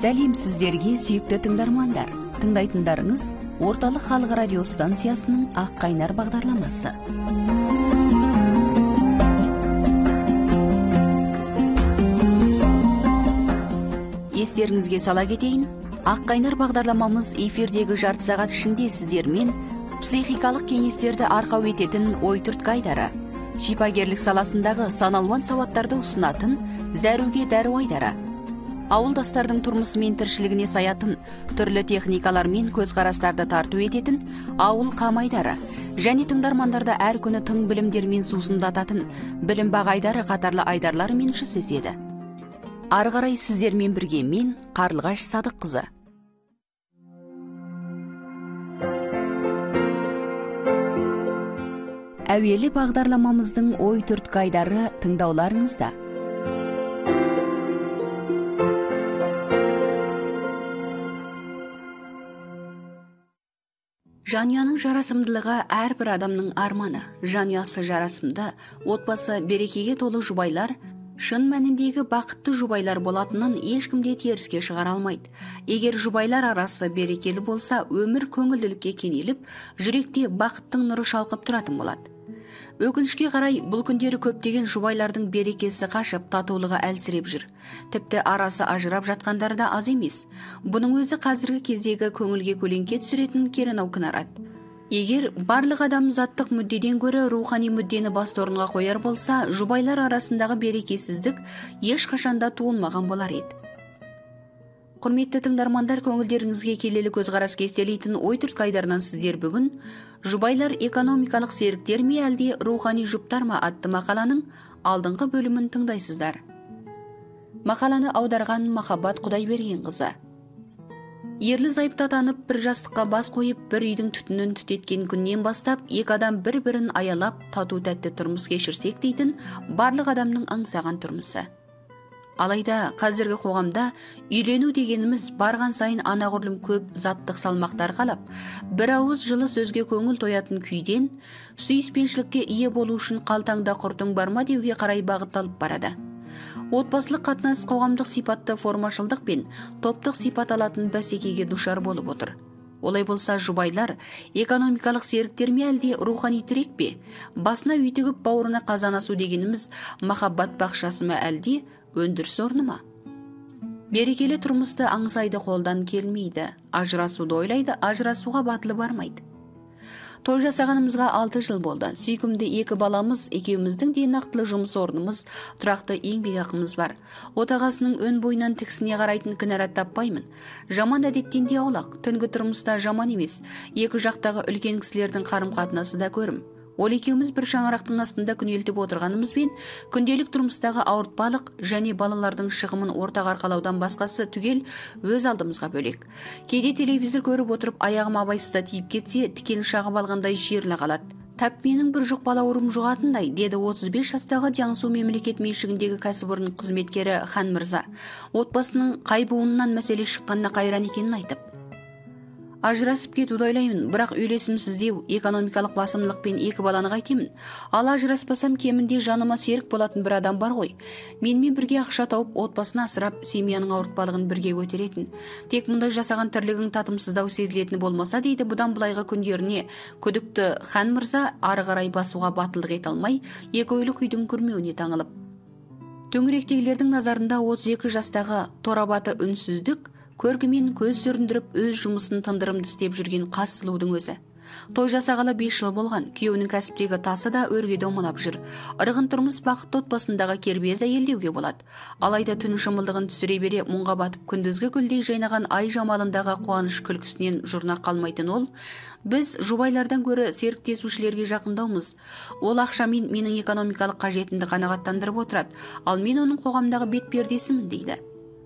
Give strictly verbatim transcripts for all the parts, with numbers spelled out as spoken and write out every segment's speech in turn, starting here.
Сәлем сіздерге, сүйікті тыңдармандар. Тыңдайтындарыңыз Орталық Халық радио станциясының Ақ Қайнар бағдарламасы. Естеріңізге сала кетейін, Ақ Қайнар бағдарламамыз эфирдегі жарты сағат ішінде сіздермен психикалық кеңестерді арқау ететін ой-түрткі айдары, шипагерлік саласындағы саналуан сауаттарды ұсынатын зәруге дәру айдары, ауылдастардың тұрмысы мен тіршілігіне саятын түрлі техникалар мен көзқарастарды тарту ететін ауыл қамайдары және тыңдармандарда әр күні тың білімдермен сусындататын білім бағайдары қатарлы айдарларымен жүздеседі. Ары қарай сіздермен бірге мен Қарлығаш Садыққызы. Әуелі бағдарламамыздың ой-түрткі айдары тыңдауларыңызда. Жанұяның жарасымдылығы әрбір адамның арманы. Жанұясы жарасымды, отбасы берекеге толы жұбайлар шын мәніндегі бақытты жұбайлар болатынын ешкімде теріске шығара алмайды. Егер жұбайлар арасы берекелі болса, өмір көңілділікке кенеліп, жүректе бақыттың нұры шалқып тұратын болады. Өкінішке қарай, бұл күндері көптеген жұбайлардың берекесі қашып, татулығы әлсіреп жүр. Тіпті арасы ажырап жатқандары да аз емес. Бұның өзі қазіргі кездегі көңілге көлеңке түсіретін керенау кінарат. Егер барлық адам заттық мүддеден гөрі рухани мүддені басты орынға қояр болса, жұбайлар арасындағы берекесіздік ешқашанда туылмаған болар еді. Құрметті тыңдармандар, көңілдеріңізге келелі көзқарас кестелейтін ой-түрткі айдарынан сіздер бүгін «Жұбайлар экономикалық серіктер ме әлде рухани жұптар ма» атты мақаланың алдыңғы бөлімін тыңдайсыздар. Мақаланы аударған Махаббат Құдайбергенқызы. Ерлі зайыпты атанып, бір жастыққа бас қойып, бір үйдің түтінін түтеткен күннен бастап, екі адам бір-бірін аялап, тату-тәтті тұрмыс кешірсек дейтін барлық адамның аңсаған тұрмысы. Алайда қазіргі қоғамда үйлену дегеніміз барған сайын анағұрлым көп заттық салмақтар қалап, бір ауыз жылы сөзге көңіл тоятын күйден сүйіспеншілікке ие болу үшін қалтаңда құртың бар ма деуге қарай бағытталып барады. Отбасылық қатынас қоғамдық сипатты формашылдық пен топтық сипат алатын бәсекеге душар болып отыр. Олай болса, жұбайлар экономикалық серіктер ме әлде рухани тірек пе? Басына үй тігіп, бауырына қазан асу дегеніміз махаббат бақшасы ма әлде өндіріс орны ма? Берекелі тұрмысты аңсайды, қолдан келмейді. Ажырасуды ойлайды, ажырасуға батылы бармайды. Той жасағанымызға алты жыл болды. Сүйкімді екі баламыз, екеуміздің де нақтылы жұмыс орнымыз, тұрақты еңбекақымыз бар. Отағасының өн бойынан тіксіне қарайтын кінәрат таппаймын. Жаман әдеттен де аулақ, түнгі тұрмыста жаман емес. Екі жақтағы үлкен кісілердің қарым-қатынасы да көрім. Ол екеуміз бір шаңырақтың астында күнелтіп отырғанымызбен, күнделік тұрмыстағы ауыртпалық және балалардың шығымын ортаға арқалаудан басқасы түгел өз алдымызға бөлек. Кейде телевизор көріп отырып, аяғым абайсызда тиіп кетсе, тікен шағып алғандай жерлі қалады. Тап менің бір жұқ бала ауруым жұғатындай, деді отыз бес жастағы Jiangsu мемлекет меншігіндегі кәсіпорын қызметкері Хан Мырза, отбасының қай буынынан мәселе шыққанына қайран екенін айтып. Ажырасып кетуді ойлаймын, бірақ үйлесімсіздеу, экономикалық басымдылықпен екі баланы қайтемін. Ал ажыраспасам кемінде жаныма серік болатын бір адам бар ғой. Менімен бірге ақша тауып, отбасын асырап, семьяның ауыртпалығын бірге көтеретін. Тек мұндай жасаған тірлігің татымсыздау сезілетін болмаса, дейді бұдан былайғы күндеріне күдікті Хан Мырза, ары қарай басуға батылдық ете алмай, екі ойлы күйдің күрмеуіне таңылып. Төңіректегілердің назарында отыз екі жастағы торабаты үнсіздік көргімен көз сүріндіріп, өз жұмысын тындырымды істеп жүрген қас сұлудың өзі. Той жасағалы бес жыл болған, күйеуінің кәсіптегі тасы да өрге домалап жүр. Ырғын тұрмыс бақытты отбасындағы кербез әйелдеуге болады. Алайда түн шымылдығын түсіре бере мұңға батып, күндізгі гүлдей жайнаған ай жамалындағы қуаныш күлкісінен жұрнақ қалмайтын ол, біз жұбайлардан гөрі серіктесушілерге жақындаумыз. Ол ақшамен менің экономикалық қажетімді қанағаттандырып отырады, ал мен оның қоғамдағы бет пердесімін, дейді.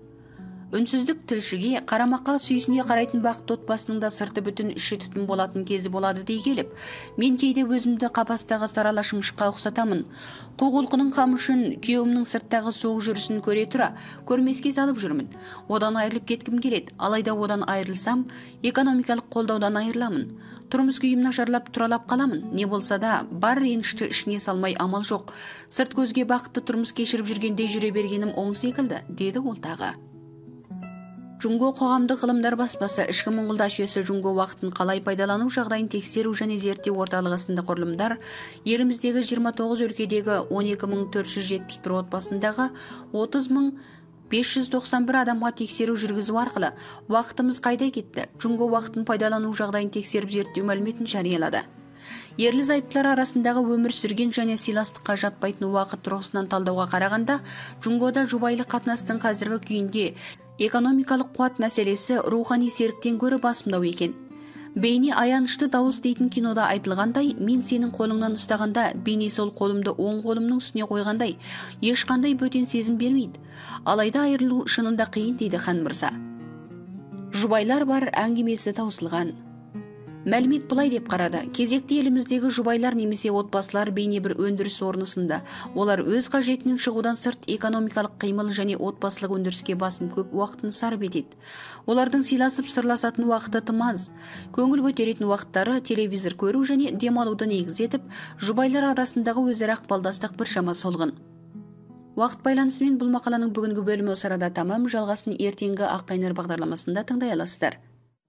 Үнсіздік тілшіге қарамаққа сүйісіне қарайтын бақытты отбасының да сырты бүтін, іші түтін болатын кезі болады дей келіп, мен кейде өзімді қапастағы сарала шымшыққа ұқсатамын. Қу-құлқының қамы үшін күйеуімнің сырттағы суық жүрісін көре тұра, көрмеске салып жүрмін. Одан айырылып кеткім келеді, алайда одан айырылсам, экономикалық қолдаудан айырыламын. Тұрмыс күйім нашарлап тұралап қаламын. Не болса да бар ренішті ішіңе салмай амал жоқ. Сырт көзге бақытты тұрмыс кешіріп жүргенде жүре бергенім оң секілді, деді ол тағы. Жунго қоғамдық ғылымдар баспасы ішкі мұңғылдаш жүйесі жунго уақытын қалай пайдалану жағдайын тексеру және зерттеу орталығы сынды құрылымдар еліміздегі жиырма тоғыз өлкедегі он екі мың төрт жүз жетпіс бір отбасындағы отыз мың бес жүз тоқсан бір адамға тексеру жүргізу арқылы уақытымыз қайда кетті, жунго уақытын пайдалану жағдайын тексеріп зерттеу мәліметін жариялады. Ерлі зайыптылар арасындағы өмір сүрген және сыйластыққа жатпайтын уақыт тұрғысынан талдауға қарағанда, жунгода жұбайлық қатынастың қазіргі күйінде экономикалық қуат мәселесі рухани серіктен гөрі басымдау екен. Бейне аянышты дауыс дейтін кинода айтылғандай, мен сенің қолыңнан ұстағанда, бейне сол қолымды оң қолымның үстіне қойғандай, ешқандай бөтен сезім бермейді. Алайда айырылу шынында қиын дейді хан мырза. Жұбайлар бар әңгімесі таусылған. Мәлімет былай деп қарады. Кезекте еліміздегі жұбайлар немесе отбасылар бейне бір өндіріс орнысында. Олар өз қажетінен шығудан сырт экономикалық қимыл және отбасылық өндіріске басым көп уақытын сарп етеді. Олардың сыйласып сырласатын уақыты тым аз. Көңіл көтеретін уақыттары телевизор көру және демалуды негіз етіп, жұбайлар арасындағы өзара ықпалдастық біршама солғын. Уақыт байланысымен бұл мақаланың бүгінгі бөлімі осы арада тамам, жалғасын ертеңгі Аққайнар бағдарламасында тыңдай аласыздар.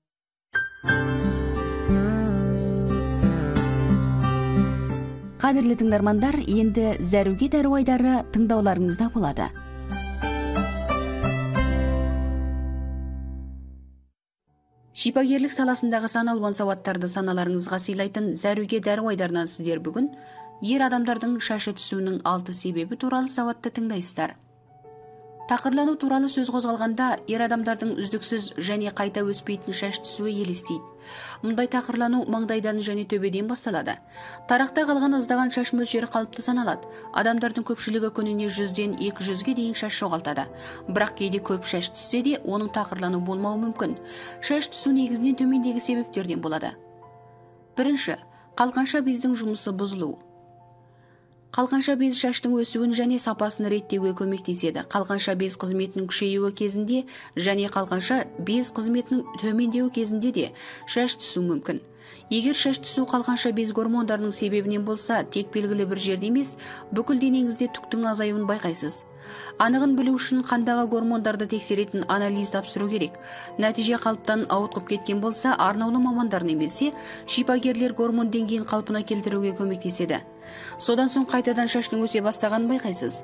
Қадірлі тыңдармандар, енді зәруге дәру айдары тыңдауларыңызда болады. Шипагерлік саласындағы сан алуан сауаттарды саналарыңызға сыйлайтын зәруге дәру айдарынан сіздер бүгін ер адамдардың шашы түсуінің алты себебі туралы сауатты тыңдайсыздар. Тақырлану туралы сөз қозғалғанда, ер адамдардың үздіксіз және қайта өспейтін шаш түсуі елестейді. Мұндай тақырлану маңдайдан және төбеден басталады. Тарақта қалған аздаған шаш мөлшері қалыпты саналады. Адамдардың көпшілігі күніне жүзден екі жүзге дейін шаш жоғалтады. Бірақ кейде көп шаш түссе де, оның тақырлану болмауы мүмкін. Шаш түсу негізінен төмендегі себептерден болады. Бірінші, қалқанша бездің жұмысы бұзылу. Қалқанша без шаштың өсуін және сапасын реттеуге көмектеседі. Қалқанша без қызметінің күшеюі кезінде және қалқанша без қызметінің төмендеуі кезінде де шаш түсу мүмкін. Егер шаш түсу қалқанша без гормондарының себебінен болса, тек белгілі бір жерде емес, бүкіл денеңізде түктің азаюын байқайсыз. Анығын білу үшін қандағы гормондарды тексеретін анализ тапсыру керек. Нәтиже қалыптан ауытқып кеткен болса, арнаулы мамандар немесе шипагерлер гормон деңгейін қалпына келтіруге көмектеседі. Содан соң қайтадан шаштың өсе бастағанын байқайсыз.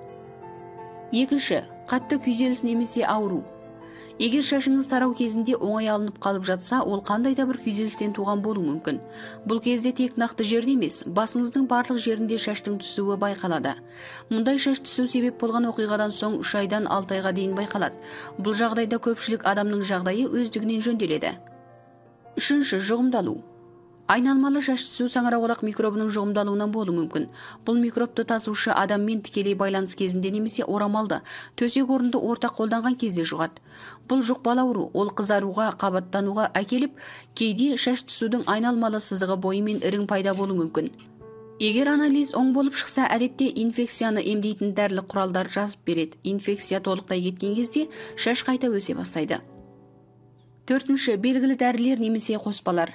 Екінші, қатты күйзеліс немесе ауру. Егер шашыңыз тарау кезінде оңай алынып қалып жатса, ол қандай да бір күйзелістен туған болуы мүмкін. Бұл кезде тек нақты жерде емес, басыңыздың барлық жерінде шаштың түсуі байқалады. Мұндай шаш түсу себеп болған оқиғадан соң үш айдан алты айға дейін байқалады. Бұл жағдайда көпшілік адамның жағдайы өздігінен жөнделеді. Үшінші, жұғымдалу. Айналмалы шаш түсу саңырауқұлақ микробының жұғымдалуынан болуы мүмкін. Бұл микробты тасушы адаммен тікелей байланыс кезінде немесе орамалды, төсек орынды ортақ қолданған кезде жұғады. Бұл жұқпалы ауру, ол қызаруға, қабаттануға әкеліп, кейде шаш түсудің айналмалы сызығы бойымен ірің пайда болуы мүмкін. Егер анализ оң болып шықса, әдетте инфекцияны емдейтін дәрілік құралдар жазып береді. Инфекция толықтай кеткен кезде шаш қайта өсе бастайды. Төртінші, белгілі дәрілер немесе қоспалар.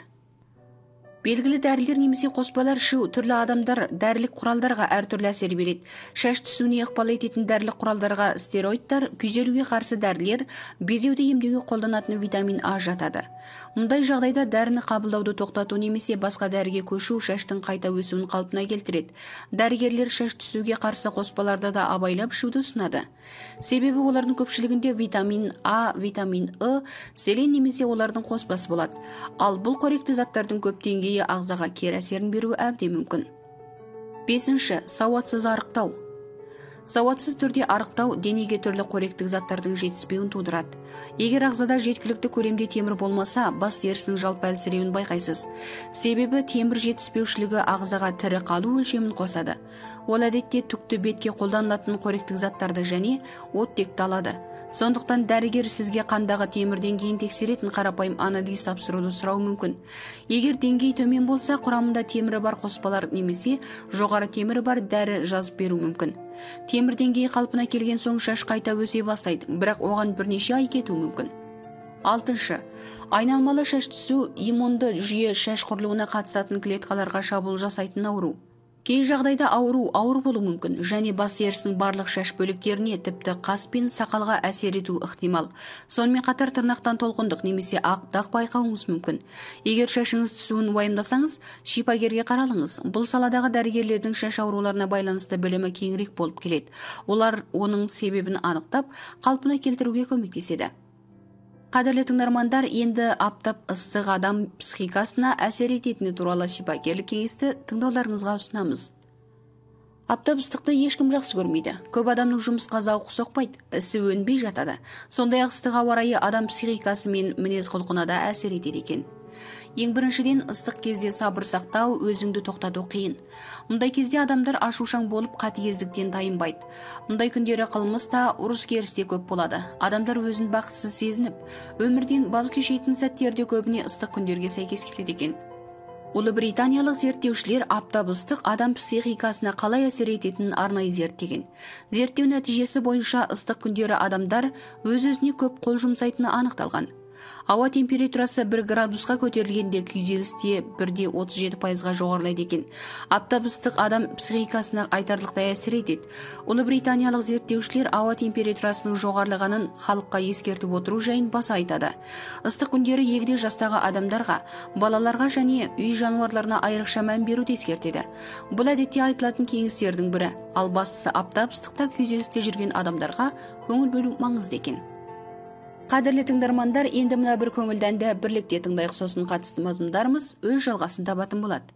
Белгілі дәрілер немесе қоспалар ішу түрлі адамдар дәрілік құралдарға әртүрлі әсер береді. Шаш түсуіне ықпал ететін дәрілік құралдарға стероидтар, күйзелуге қарсы дәрілер, безеуді емдеуге қолданатын витамин А жатады. Мұндай жағдайда дәріні қабылдауды тоқтату немесе басқа дәріге көшу шаштың қайта өсуін қалпына келтіреді. Дәрігерлер шаш түсуге қарсы қоспаларды да абайлап ішуді ұсынады. Себебі олардың көпшілігінде витамин А, витамин Э, селен немесе олардың қоспасы болады. Ал бұл қоректі заттардың көп деңгейі ағзаға кері әсерін беруі әбден мүмкін. Бесінші, сауатсыз арықтау. Сауатсыз түрде арықтау денеге түрлі қоректік заттардың жетіспеуін тудырады. Егер ағзада жеткілікті көлемде темір болмаса, бас терісінің жалпы әлсіреуін байқайсыз. Себебі темір жетіспеушілігі ағзаға тірі қалу өлшемін қосады. Ол әдетте түкті бетке қолданылатын қоректік заттарды және оттекті алады. Сондықтан дәрігер сізге қандағы темір деңгейін тексеретін қарапайым анализ тапсыруды сұрау мүмкін. Егер деңгей төмен болса, құрамында темірі бар қоспалар немесе жоғары темірі бар дәрі жазып беру мүмкін. Темір деңгейі қалпына келген соң шаш қайта өсе бастайды, бірақ оған бірнеше ай кетуі мүмкін. Алтыншы, айналмалы шаш түсу иммунды жүйе шаш құрылуына қатысатын клеткаларға шабуыл жасайтын ауру. Кей жағдайда ауру ауыр болуы мүмкін және бас терісінің барлық шаш бөліктеріне, тіпті қас пен сақалға әсер ету ықтимал. Сонымен қатар тырнақтан толқындық немесе ақ дақ байқауыңыз мүмкін. Егер шашыңыз түсуін уайымдасаңыз, шипагерге қаралыңыз. Бұл саладағы дәрігерлердің шаш ауруларына байланысты білімі кеңірек болып келеді. Олар оның себебін анықтап, қалпына келтіруге көмектеседі. Қадірлі тыңдармандар, енді аптап ыстық адам психикасына әсер ететіні туралы шипагерлік кеңесті тыңдауларыңызға ұсынамыз. Аптап ыстықты ешкім жақсы көрмейді. Көп адамның жұмысқа зауқы соқпайды, ісі өнбей жатады. Сондай-ақ ыстық ауа райы адам психикасы мен мінез құлқына да әсер етеді екен. Ең біріншіден, ыстық кезде сабыр сақтау, өзіңді тоқтату қиын. Мұндай кезде адамдар ашушаң болып қатыгездіктен тайынбайды. Мұндай күндері қылмыс та, ұрыс керіс те көп болады. Адамдар өзін бақытсыз сезініп, өмірден баз кешетін сәттерде көбіне ыстық күндерге сәйкес келеді екен. Ұлыбританиялық зерттеушілер аптап ыстық адам психикасына қалай әсер ететінін арнайы зерттеген. Зерттеу нәтижесі бойынша ыстық күндері адамдар өз-өзіне көп қол жұмсайтыны анықталған. Ауа температурасы бір градусқа көтерілгенде күйзелісте бірде отыз жеті пайызға жоғарылайды екен. Аптап ыстық адам психикасына айтарлықтай әсер етеді. Ұлыбританиялық зерттеушілер ауа температурасының жоғарылағанын халыққа ескертіп отыру жайын баса айтады. Ыстық күндері егде жастағы адамдарға, балаларға және үй жануарларына айрықша мән беруді ескертеді. Бұл әдетте айтылатын кеңестердің бірі, ал бастысы аптап ыстықта күйзелісте жүрген адамдарға көңіл бөлу маңызды екен. Қадірлі тыңдармандар, енді мына бір көңілді әнді бірлікте тыңдайық, сосын қатысты мазмұндарымыз өз жалғасын табатын болады.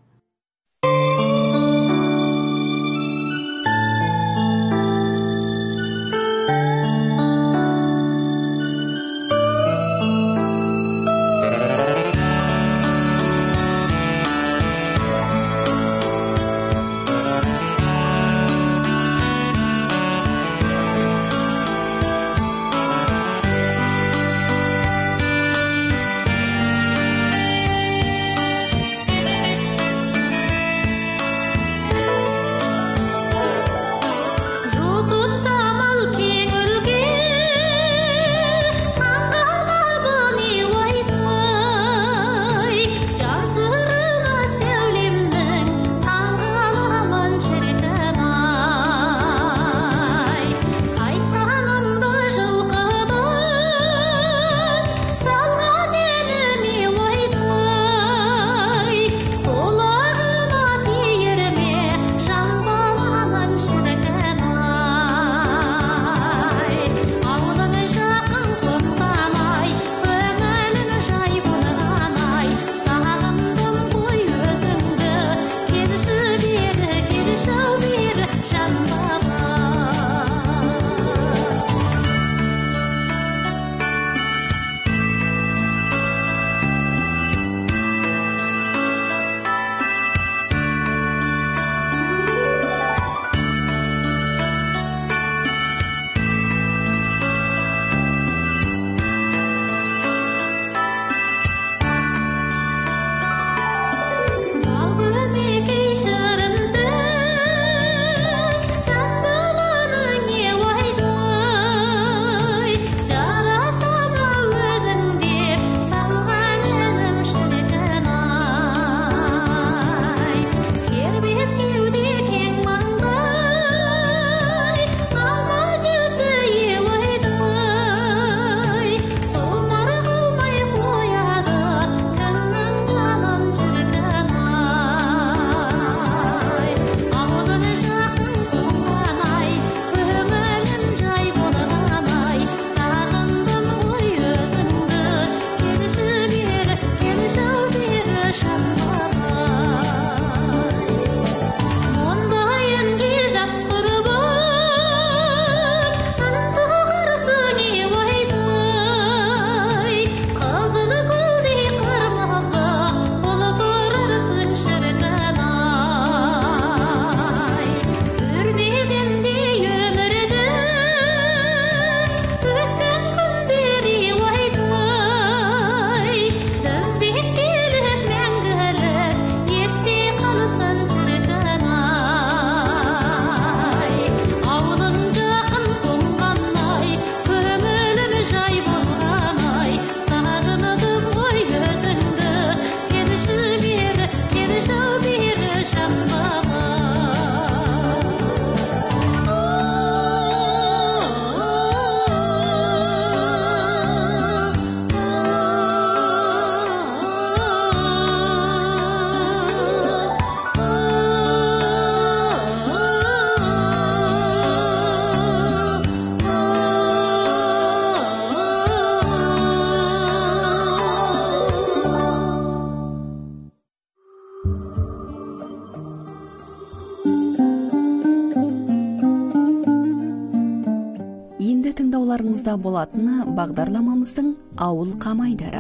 назарларыңызда болатыны бағдарламамыздың ауыл қамайдары.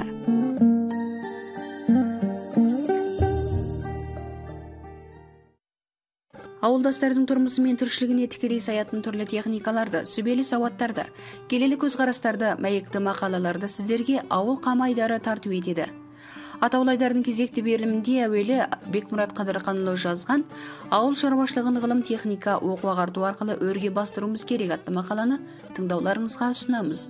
Ауылдастардың тұрмысы мен тіршілігіне тікелей саятын түрлі техникаларды, сүбелі сауаттарды, келелі көзқарастарды, мәйекті мақалаларды сіздерге ауыл қамайдары тарту етеді. Атаулайдардың кезекті берілімінде әуелі Бекмұрат Қадырханұлы жазған ауыл шаруашылығын ғылым техника оқу ағарту арқылы өрге бастыруымыз керек атты мақаланы тыңдауларыңызға ұсынамыз.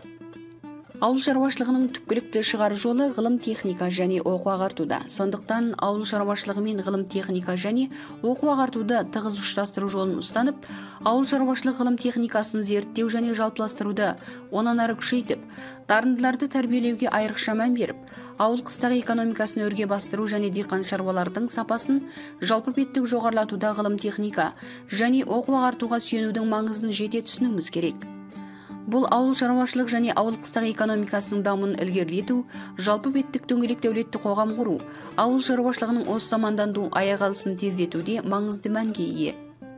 Ауыл шаруашылығының түпкілікті шығар жолы ғылым техника және оқу ағартуда. Сондықтан ауыл шаруашылығы мен ғылым техника және оқу ағартуды тығыз ұштастыру жолын ұстанып, ауыл шаруашылық ғылым техникасын зерттеу және жалпыластыруды онан ары күшейтіп, дарындыларды тәрбиелеуге айрықша мән беріп, ауыл қыстағы экономикасын өрге бастыру және диқан шаруалардың сапасын жалпы беттік жоғарылатуда ғылым техника және оқу ағартуға сүйенудің маңызын жете түсінуіміз керек. Бұл ауыл шаруашылық және ауыл қыстағы экономикасының дамуын ілгерілету, жалпы беттік дөңгелек дәулетті қоғам құру, ауыл шаруашылығының осы заманданду аяқ алысын тездетуде маңызды мәнге ие.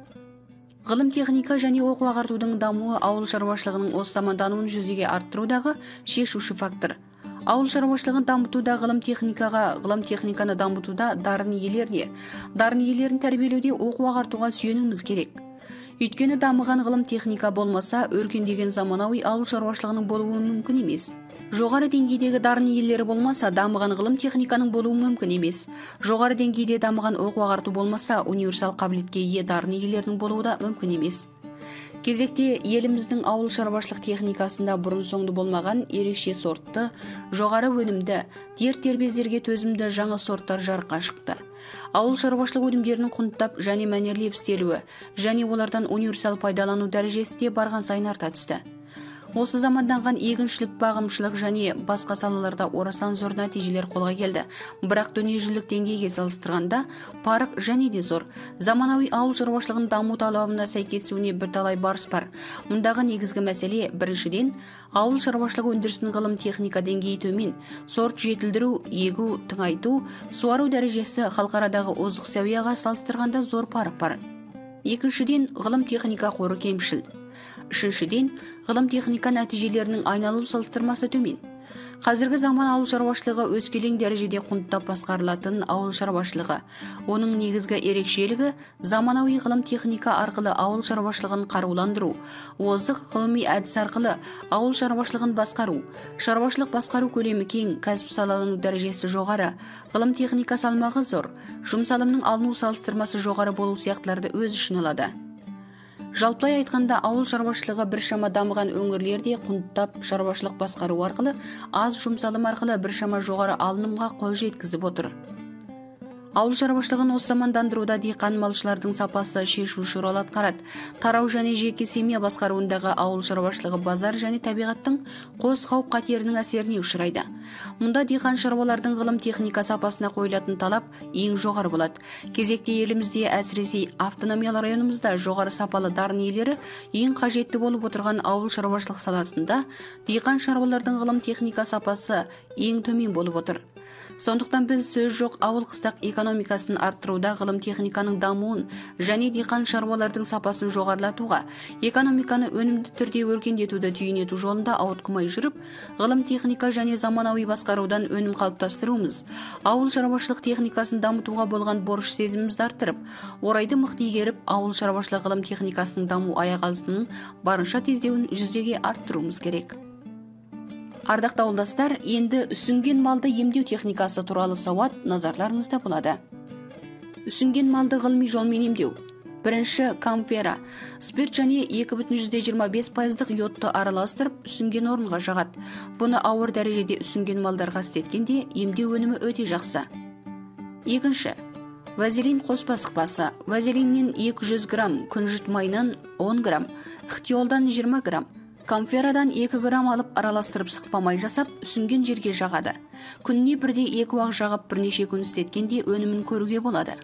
Ғылым техника және оқу ағартудың дамуы ауыл шаруашылығының осы замандануын жүзеге арттырудағы шешуші фактор. Ауыл шаруашылығын дамытуда ғылым техникаға, ғылым техниканы дамытуда дарын иелеріне, дарын иелерін тәрбиелеуде оқу ағартуға сүйенуіміз керек. Өйткені дамыған ғылым техника болмаса, өркендеген заманауи ауыл шаруашылығының болуы мүмкін емес. Жоғары деңгейдегі дарын иелері болмаса, дамыған ғылым техниканың болуы мүмкін емес. Жоғары деңгейде дамыған оқу ағарту болмаса, универсал қабілетке ие дарын иелерінің болуы да мүмкін емес. Кезекте еліміздің ауыл шаруашылық техникасында бұрын соңды болмаған ерекше сортты, жоғары өнімді, дерт-дербездерге төзімді жаңа сорттар жарыққа шықты. Ауыл шаруашылық өнімдерінің құнттап және мәнерлеп істелуі және олардан универсал пайдалану дәрежесі де барған сайын арта түсті. Осы заманданған егіншілік, бағымшылық және басқа салаларда орасан зор нәтижелер қолға келді. Бірақ дүниежүзілік деңгейге салыстырғанда парық және де зор. Заманауи ауыл шаруашылығын даму талабына сәйкесуіне бірталай барыс бар. Мұндағы негізгі мәселе біріншіден ауыл шаруашылығы өндірісінің ғылым техника деңгейі төмен, сорт жетілдіру, егу, тыңайту, суару дәрежесі халықарадағы озық сәуияға салыстырғанда зор парық бар. Екіншіден ғылым техника қоры кемшіл. Үшіншіден, ғылым техника нәтижелерінің айналу салыстырмасы төмен. Қазіргі заман ауыл шаруашылығы өскелең дәрежеде құнттап басқарылатын ауыл шаруашылығы. Оның негізгі ерекшелігі заманауи ғылым техника арқылы ауыл шаруашылығын қаруландыру, озық ғылыми әдіс арқылы ауыл шаруашылығын басқару, шаруашылық басқару көлемі кең, кәсіп салалану дәрежесі жоғары, ғылым техника салмағы зор, жұмсалымның алыну салыстырмасы жоғары болу сияқтыларды өз ішіне алады. Жалпылай айтқанда ауыл шаруашылығы біршама дамыған өңірлерде құнттап шаруашылық басқару арқылы аз жұмсалым арқылы біршама жоғары алынымға қол жеткізіп отыр. Ауыл шаруашылығын осы замандандыруда диқан малшылардың сапасы шешуші рөл атқарады. Тарау және жеке семья басқаруындағы ауыл шаруашылығы базар және табиғаттың қос қауіп қатерінің әсеріне ұшырайды. Мұнда диқан шаруалардың ғылым техника сапасына қойылатын талап ең жоғары болады. Кезекте елімізде әсіресе автономиялы районымызда жоғары сапалы дарын иелері ең қажетті болып отырған ауыл шаруашылық саласында диқан шаруалардың ғылым техника сапасы ең төмен болып отыр. Сондықтан біз сөз жоқ ауыл қыстақ экономикасын арттыруда ғылым техниканың дамуын және диқан шаруалардың сапасын жоғарылатуға, экономиканы өнімді түрде өркендетуді түйінету жолында ауытқымай жүріп, ғылым техника және заманауи басқарудан өнім қалыптастыруымыз, ауыл шаруашылық техникасын дамытуға болған борыш сезімімізді арттырып, орайды мықты игеріп, ауыл шаруашылық ғылым техникасының даму аяқ алысының барынша тездеуін жүзеге арттыруымыз керек. Ардақты ауылдастар, енді үсінген малды емдеу техникасы туралы сауат назарларыңызда болады. Үсінген малды ғылыми жолмен емдеу. Бірінші камфера. Спирт және екі бүтін жүзден жиырма бес пайыздық йодты араластырып, үсінген орынға жағады. Бұны ауыр дәрежеде үсінген малдарға істеткенде емдеу өнімі өте жақсы. Екінші. Вазелин қоспа сықпасы. Вазелиннен екі жүз грамм, күнжіт майынан он грамм, ихтиолдан жиырма грамм. Камферадан екі грамм алып араластырып сықпамай жасап, үсінген жерге жағады. Күніне бірде екі уақ жағып бірнеше күн істеткенде өнімін көруге болады.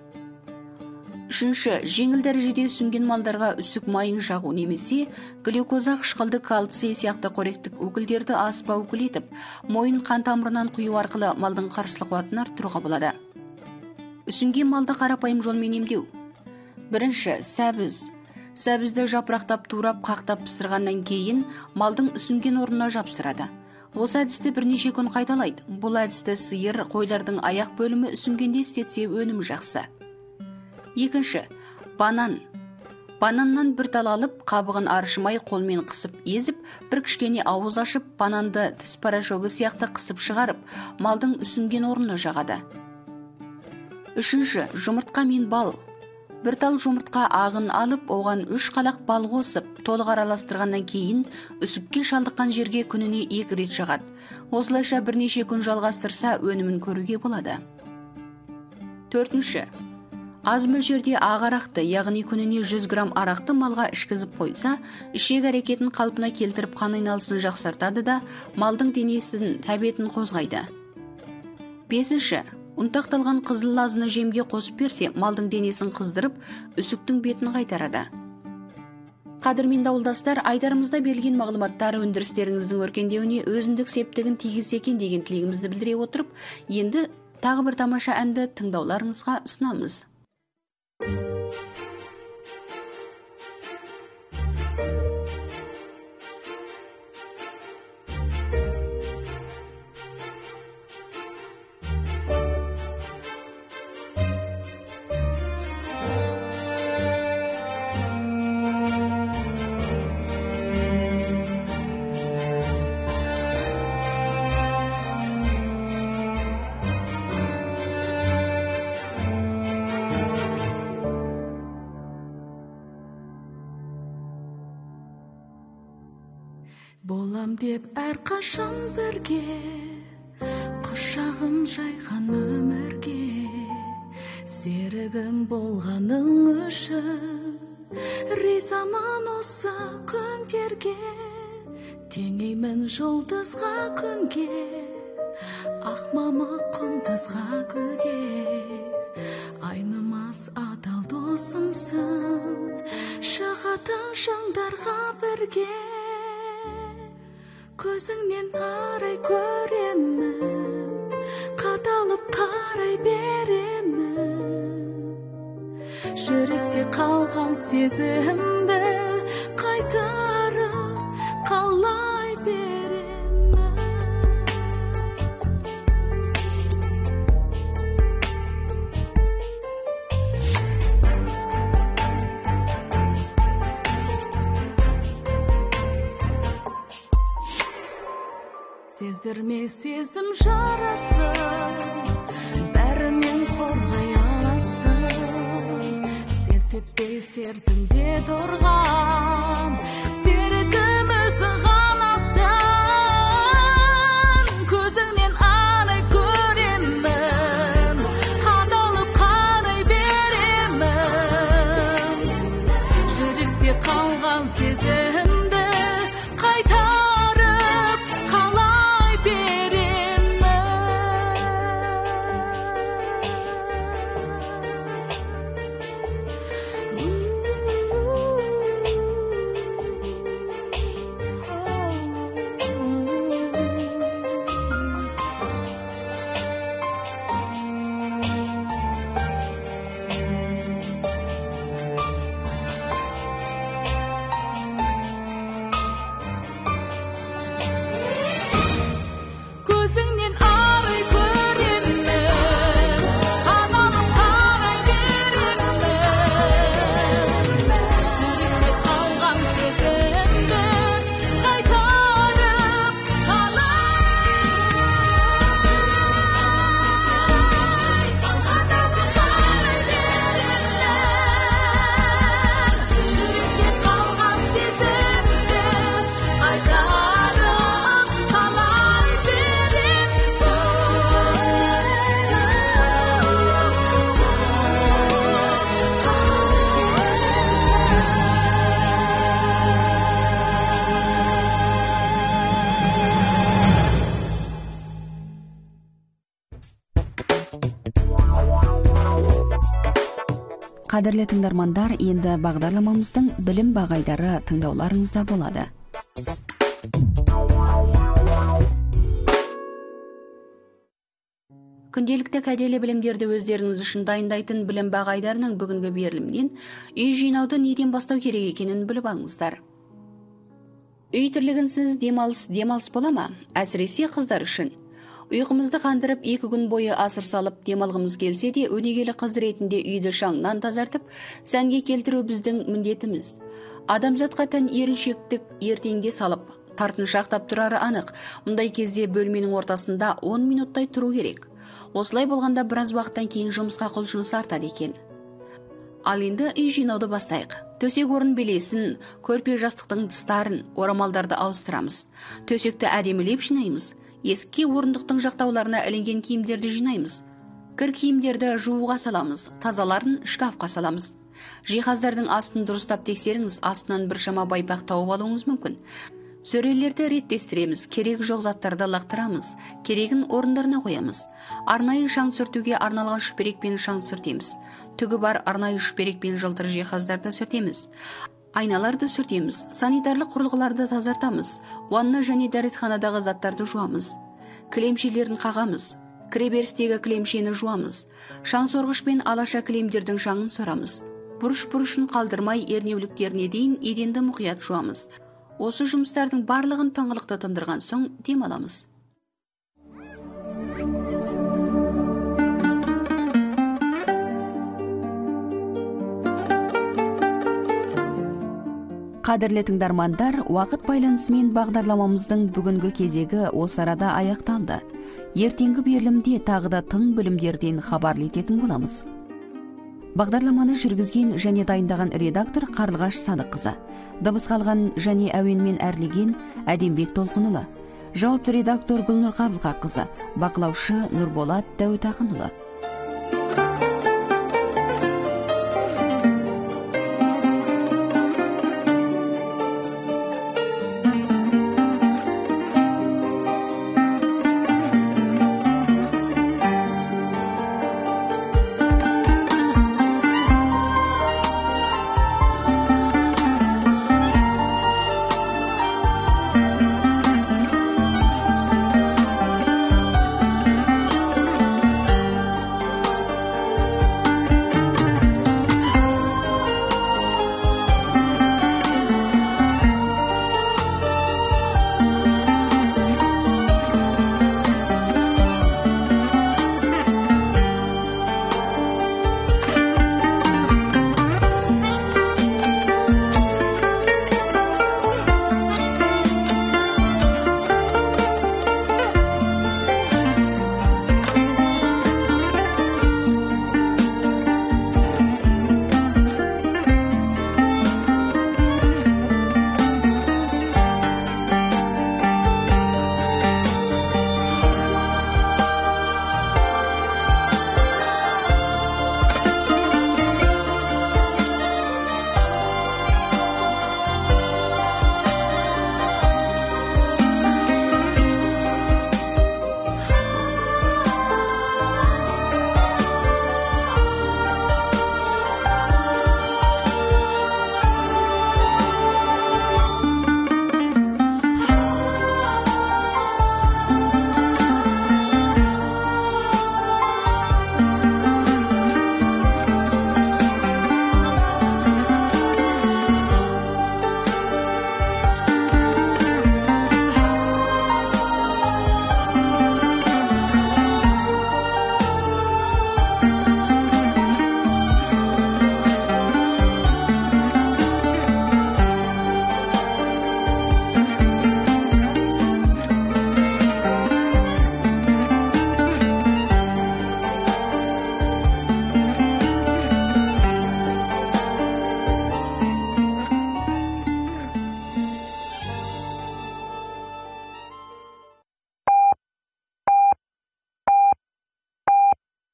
Үшінші, жеңіл дәрежеде үсінген малдарға үсік майын жағу немесе глюкоза, қышқылды, кальций сияқты қоректік өкілдерді аспа өкіл етіп, мойын қан тамырынан құю арқылы малдың қарсылық қуатын арттыруға болады. Үсінген малды қарапайым жолмен емдеу. Бірінші, сәбіз. Сәбізді жапырақтап турап қақтап пісірғаннан кейін малдың үсінген орнына жапсырады. Осы әдісті бірнеше күн қайталайды. Бұл әдісті сиыр, қойлардың аяқ бөлімі үсінгенде істетсе өнім жақсы. Екінші, банан. Бананнан бір тал алып, қабығын аршымай қолмен қысып езіп, бір кішкене ауыз ашып, бананды тіс порошогы сияқты қысып шығарып, малдың үсінген орнына жағады. Үшінші, жұмыртқа мен бал. Бір тал жұмыртқа ағын алып, оған үш қалақ бал қосып, толық араластырғаннан кейін үсікке шалдыққан жерге күніне екі рет жағады. Осылайша бірнеше күн жалғастырса өнімін көруге болады. Төртінші, аз мөлшерде ақ арақты, яғни күніне жүз грамм арақты малға ішкізіп қойса, ішек әрекетін қалпына келтіріп қан айналысын жақсартады да, малдың денесін, тәбетін қозғайды. Бесінші, ұнтақталған қызыл лазыны жемге қосып берсе, малдың денесін қыздырып, үсіктің бетін қайтарады. Қадірменді ауылдастар, айдарымызда берілген мағлұматтар өндірістеріңіздің өркендеуіне өзіндік септігін тигізсе екен деген тілегімізді білдіре отырып, енді тағы бір тамаша әнді тыңдауларыңызға ұсынамыз. Болам деп әрқашан бірге, құшағын жайған өмірге, серігім болғаның үшін, ризамын осы күндерге, теңеймін жұлдызға күнге, ақ мамық құндызға гүлге, айнымас адал досымсың, шығатын шыңдарға бірге. Көзіңнен арай көремін, қаталып қарай беремін. Жүректе қалған сезімді қайтарып қалай беремін. Сездірме сезім жарасын, бәрінен қорғай аласың. Селт етпей сертіңде тұрған, серігіміз ғанасың. Көзіңнен арай көремін, қадалып қарай беремін. Жүректе қалған сезімді қайтарып қалай беремін. Көзіңнен арай көремін, қадалып қарай беремін. Жүректе қалған сезімді қайтарып Қадірлі тыңдармандар, енді бағдарламамыздың білім бағайдары тыңдауларыңызда болады. Күнделікті кәделі білімдерді өздеріңіз үшін дайындайтын білім бағайдарының бүгінгі берілімнен үй жинауды неден бастау керек екенін біліп алыңыздар. Үй тірлігінсіз демалыс демалыс бола ма? Әсіресе қыздар үшін. Ұйқымызды қандырып, екі күн бойы асыр салып демалғымыз келсе де, өнегелі қыз ретінде үйді шаңнан тазартып, сәнге келтіру біздің міндетіміз. Адамзатқа тән еріншектік ертеңге салып, тартыншақтап тұрары анық. Мұндай кезде бөлменің ортасында он минуттай тұру керек. Осылай болғанда біраз уақыттан кейін жұмысқа құлшыныс артады екен. Ал енді үй жинауды бастайық. Төсек орын белесін, көрпе жастықтың тыстарын, орамалдарды ауыстырамыз. Төсекті әдемілеп жинаймыз. Есікке орындықтың жақтауларына ілінген киімдерді жинаймыз. Кір киімдерді жууға саламыз, тазаларын шкафқа саламыз. Жиһаздардың астын дұрыстап тексеріңіз, астынан біршама байпақ тауып алуыңыз мүмкін. Сөрелерді реттестіреміз, керек жоқ заттарды лақтырамыз, керегін орындарына қоямыз. Арнайы шаң сүртуге арналған шүперекпен шаң сүртеміз. Түгі бар арнайы шүперекпен жылтыр жиһаздарды сүртеміз. Айналарды сүртеміз, санитарлық құрылғыларды тазартамыз, ванна және дәретханадағы заттарды жуамыз. Кілемшелерін қағамыз, кіреберістегі кілемшені жуамыз. Шаң сорғышпен алаша кілемдердің шаңын сорамыз. Бұрыш-бұрышын қалдырмай ернеуліктеріне дейін еденді мұқият жуамыз. Осы жұмыстардың барлығын тыңғылықты тындырған соң демаламыз. Қадірлі тыңдармандар, уақыт байланысымен бағдарламамыздың бүгінгі кезегі осы арада аяқталды. Ертеңгі берілімде тағы да тың білімдерден хабарлы ететін боламыз. Бағдарламаны жүргізген және дайындаған редактор Қарлығаш Садыққызы. Дыбыс қалған және әуенмен әрлеген Әдембек Толқынұлы. Жауапты редактор Гүлнұр Қабылқақызы. Бақылаушы Нұрболат Дәуітақынұлы.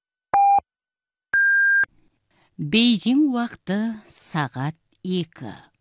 Бейжің уақыты сағат екі.